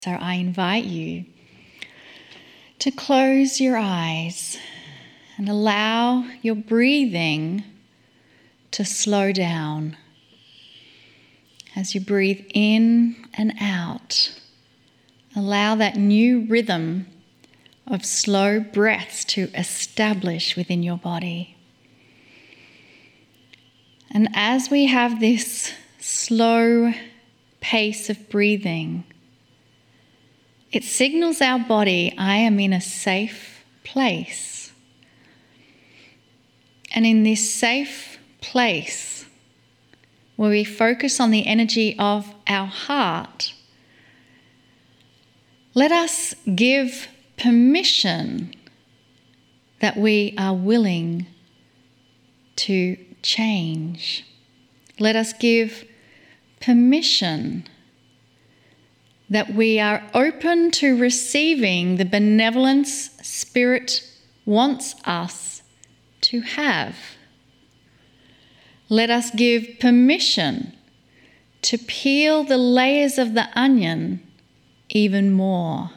So I invite you to close your eyes and allow your breathing to slow down. As you breathe in and out, allow that new rhythm of slow breaths to establish within your body. And as we have this slow pace of breathing, it signals our body, I am in a safe place. And in this safe place, where we focus on the energy of our heart, let us give permission that we are willing to change. Let us give permission that we are open to receiving the benevolence Spirit wants us to have. Let us give permission to peel the layers of the onion even more.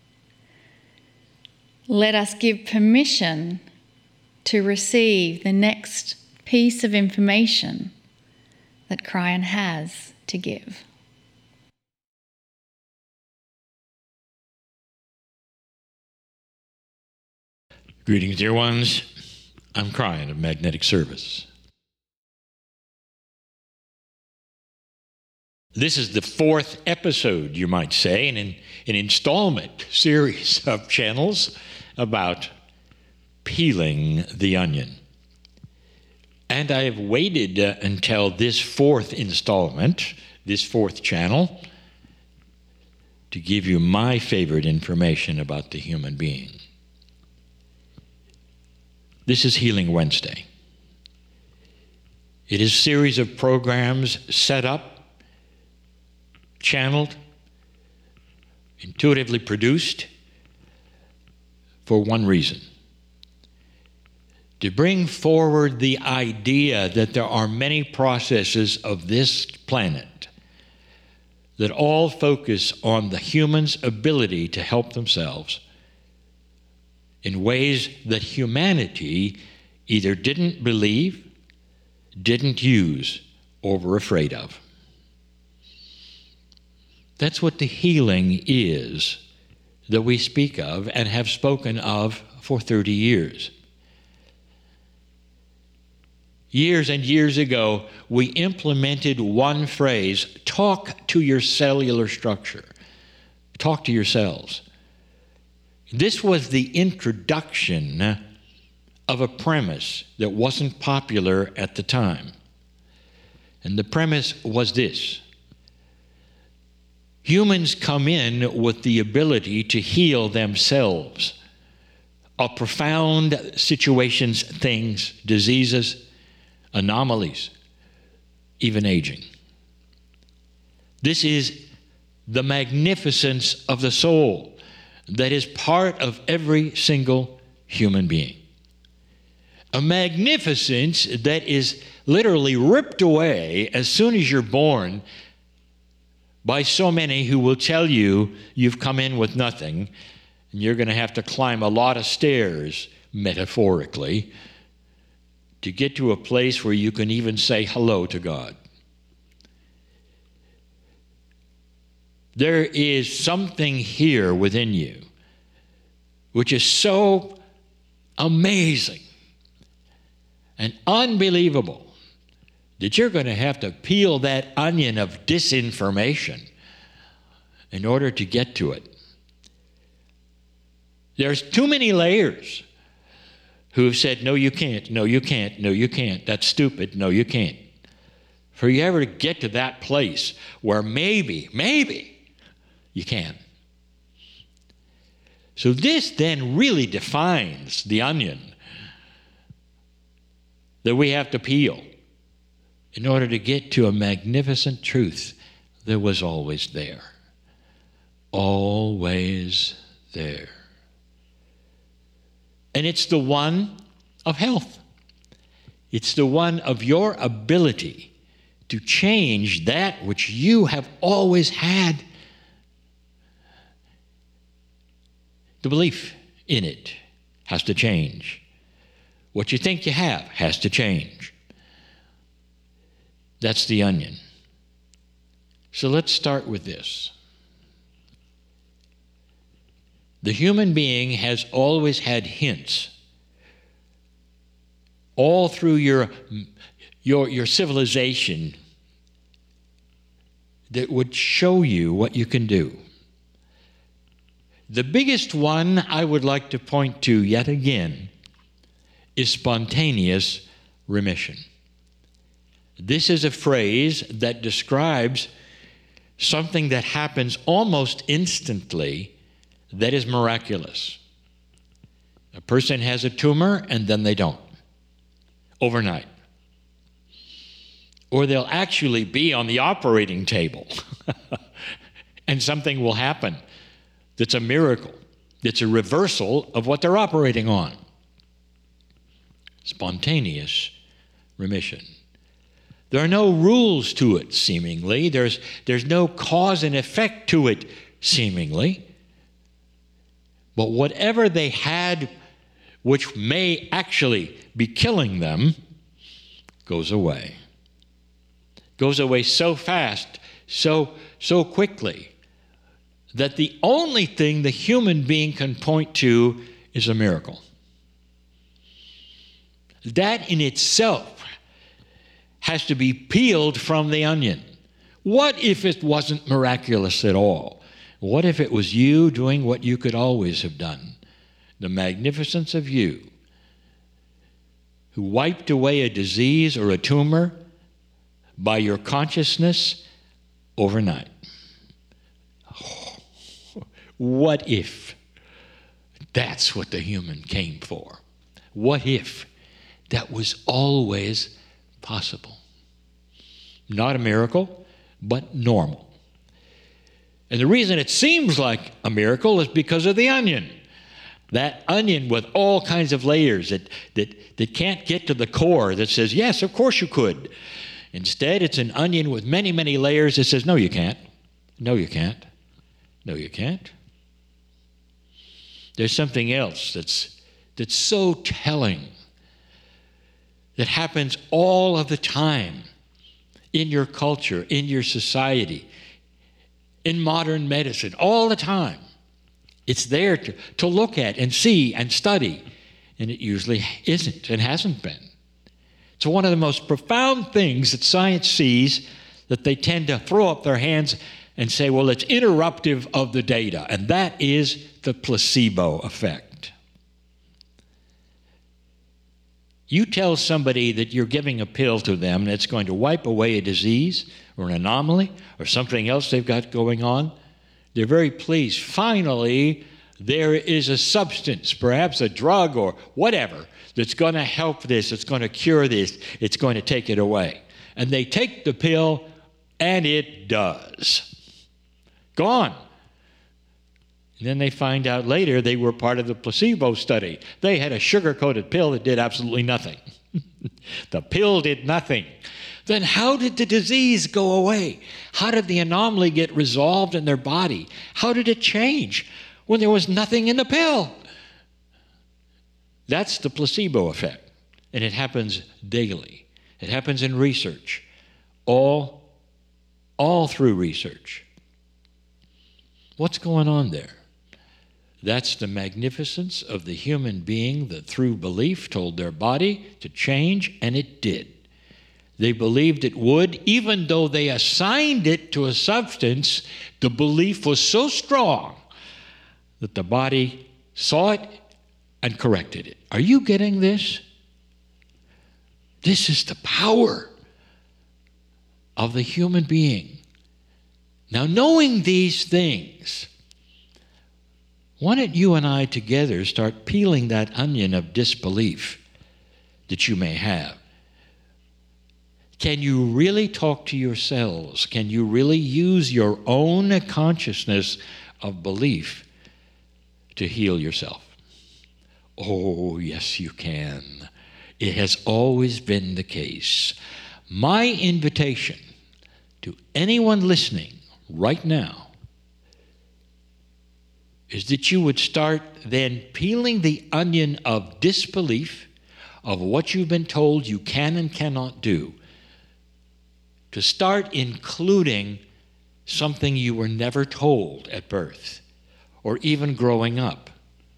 Let us give permission to receive the next piece of information that Kryon has to give. Greetings, dear ones. I'm Kryon of Magnetic Service. This is the fourth episode, you might say, in an installment series of channels about peeling the onion. And I have waited until this fourth installment, this fourth channel, to give you my favorite information about the human being. This is Healing Wednesday. It is a series of programs set up, channeled, intuitively produced for one reason: to bring forward the idea that there are many processes of this planet that all focus on the human's ability to help themselves in ways that humanity either didn't believe, didn't use, or were afraid of. That's what the healing is that we speak of and have spoken of for 30 years. Years and years ago, we implemented one phrase: talk to your cellular structure. Talk to your cells. This was the introduction of a premise that wasn't popular at the time. And the premise was this: humans come in with the ability to heal themselves of profound situations, things, diseases, anomalies, even aging. This is the magnificence of the soul that is part of every single human being. A magnificence that is literally ripped away as soon as you're born by so many who will tell you you've come in with nothing and you're going to have to climb a lot of stairs, metaphorically, to get to a place where you can even say hello to God. There is something here within you which is so amazing and unbelievable that you're going to have to peel that onion of disinformation in order to get to it. There's too many layers who have said, no, you can't, no, you can't, no, you can't, that's stupid, no, you can't. For you ever to get to that place where maybe you can. So this then really defines the onion that we have to peel in order to get to a magnificent truth that was always there. Always there. And it's the one of health. It's the one of your ability to change that which you have always had The belief in it has to change. What you think you have has to change. That's the onion. So let's start with this. The human being has always had hints all through your civilization that would show you what you can do. The biggest one I would like to point to yet again is spontaneous remission. This is a phrase that describes something that happens almost instantly that is miraculous. A person has a tumor and then they don't, overnight. Or they'll actually be on the operating table and something will happen that's a miracle, that's a reversal of what they're operating on. Spontaneous remission. There are no rules to it, seemingly. There's no cause and effect to it, seemingly. But whatever they had, which may actually be killing them, goes away. Goes away so fast, so quickly, that the only thing the human being can point to is a miracle. That in itself has to be peeled from the onion. What if it wasn't miraculous at all? What if it was you doing what you could always have done? The magnificence of you, who wiped away a disease or a tumor by your consciousness overnight. Oh, what if that's what the human came for? What if that was always possible? Not a miracle, but normal. And the reason it seems like a miracle is because of the onion. That onion with all kinds of layers that can't get to the core that says, yes, of course you could. Instead, it's an onion with many, many layers that says, no, you can't. No, you can't. No, you can't. There's something else that's so telling, that happens all of the time in your culture, in your society, in modern medicine, all the time. It's there to look at and see and study, and it usually isn't and hasn't been. It's one of the most profound things that science sees, that they tend to throw up their hands and say, well, it's interruptive of the data, and that is the placebo effect. You tell somebody that you're giving a pill to them that's going to wipe away a disease or an anomaly or something else they've got going on, they're very pleased. Finally, there is a substance, perhaps a drug or whatever, that's going to help this, it's going to cure this, it's going to take it away. And they take the pill, and it does. Gone. And then they find out later they were part of the placebo study. They had a sugar-coated pill that did absolutely nothing. The pill did nothing. Then how did the disease go away? How did the anomaly get resolved in their body? How did it change when there was nothing in the pill? That's the placebo effect, and it happens daily. It happens in research, all through research. What's going on there? That's the magnificence of the human being that through belief told their body to change, and it did. They believed it would, even though they assigned it to a substance. The belief was so strong that the body saw it and corrected it. Are you getting this? This is the power of the human being. Now, knowing these things, why don't you and I together start peeling that onion of disbelief that you may have? Can you really talk to yourselves? Can you really use your own consciousness of belief to heal yourself? Oh, yes, you can. It has always been the case. My invitation to anyone listening right now is that you would start then peeling the onion of disbelief of what you've been told you can and cannot do, to start including something you were never told at birth or even growing up.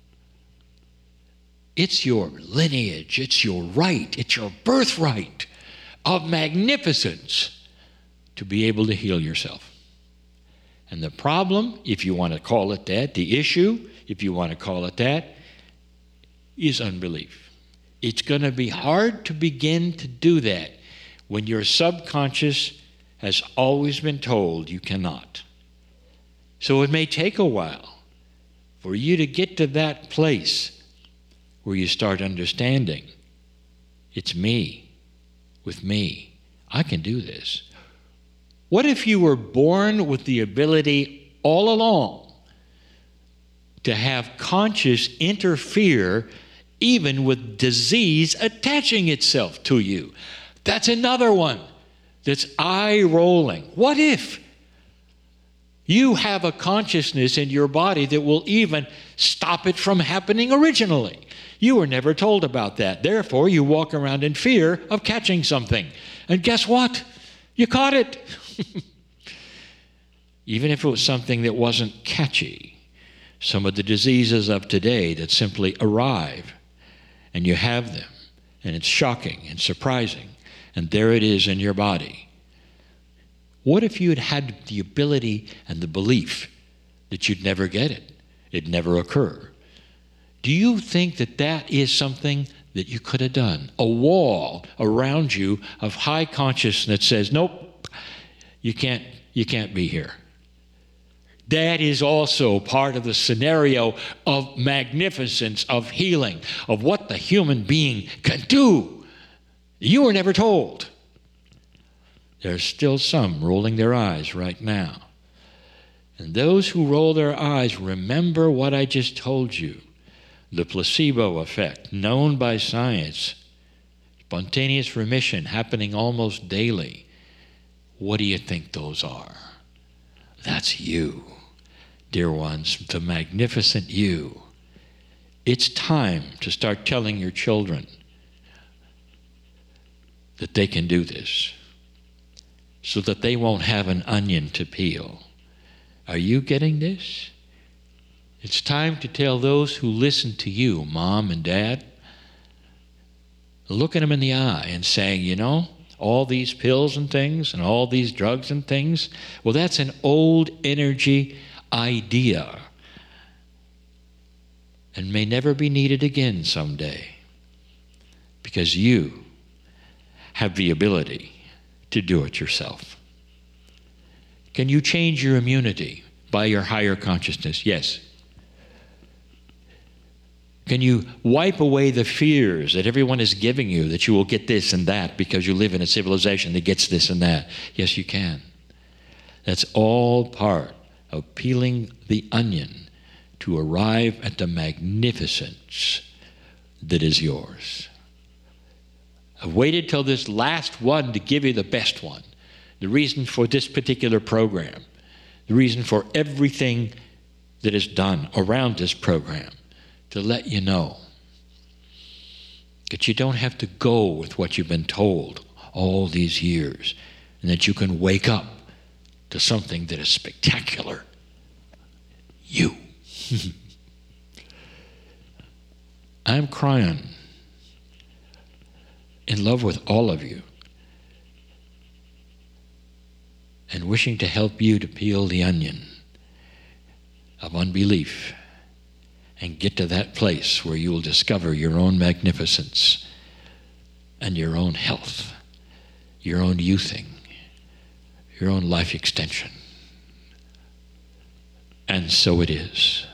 It's your lineage, it's your right, it's your birthright of magnificence to be able to heal yourself. And the problem, if you want to call it that, the issue, if you want to call it that, is unbelief. It's going to be hard to begin to do that when your subconscious has always been told you cannot. So it may take a while for you to get to that place where you start understanding, it's me, with me. I can do this. What if you were born with the ability all along to have conscious interfere even with disease attaching itself to you? That's another one that's eye-rolling. What if you have a consciousness in your body that will even stop it from happening originally? You were never told about that. Therefore, you walk around in fear of catching something. And guess what? You caught it. Even if it was something that wasn't catchy. Some of the diseases of today that simply arrive and you have them, and it's shocking and surprising, and there it is in your body. What if you had had the ability and the belief that you'd never get it? It'd never occur. Do you think that that is something that you could have done? A wall around you of high consciousness that says, nope, you can't be here. That is also part of the scenario of magnificence, of healing, of what the human being can do. You were never told. There's still some rolling their eyes right now. And those who roll their eyes, remember what I just told you. The placebo effect, known by science. Spontaneous remission happening almost daily. What do you think those are? That's you, dear ones, the magnificent you. It's time to start telling your children that they can do this so that they won't have an onion to peel. Are you getting this? It's time to tell those who listen to you, Mom and Dad, look at them in the eye and saying, you know, all these pills and things and all these drugs and things, well, that's an old energy idea and may never be needed again someday, because you have the ability to do it yourself. Can you change your immunity by your higher consciousness? Yes. Can you wipe away the fears that everyone is giving you that you will get this and that because you live in a civilization that gets this and that? Yes, you can. That's all part of peeling the onion to arrive at the magnificence that is yours. I've waited till this last one to give you the best one. The reason for this particular program, the reason for everything that is done around this program, to let you know that you don't have to go with what you've been told all these years, and that you can wake up to something that is spectacular. You. I'm crying in love with all of you and wishing to help you to peel the onion of unbelief and get to that place where you will discover your own magnificence and your own health, your own youthing, your own life extension. And so it is.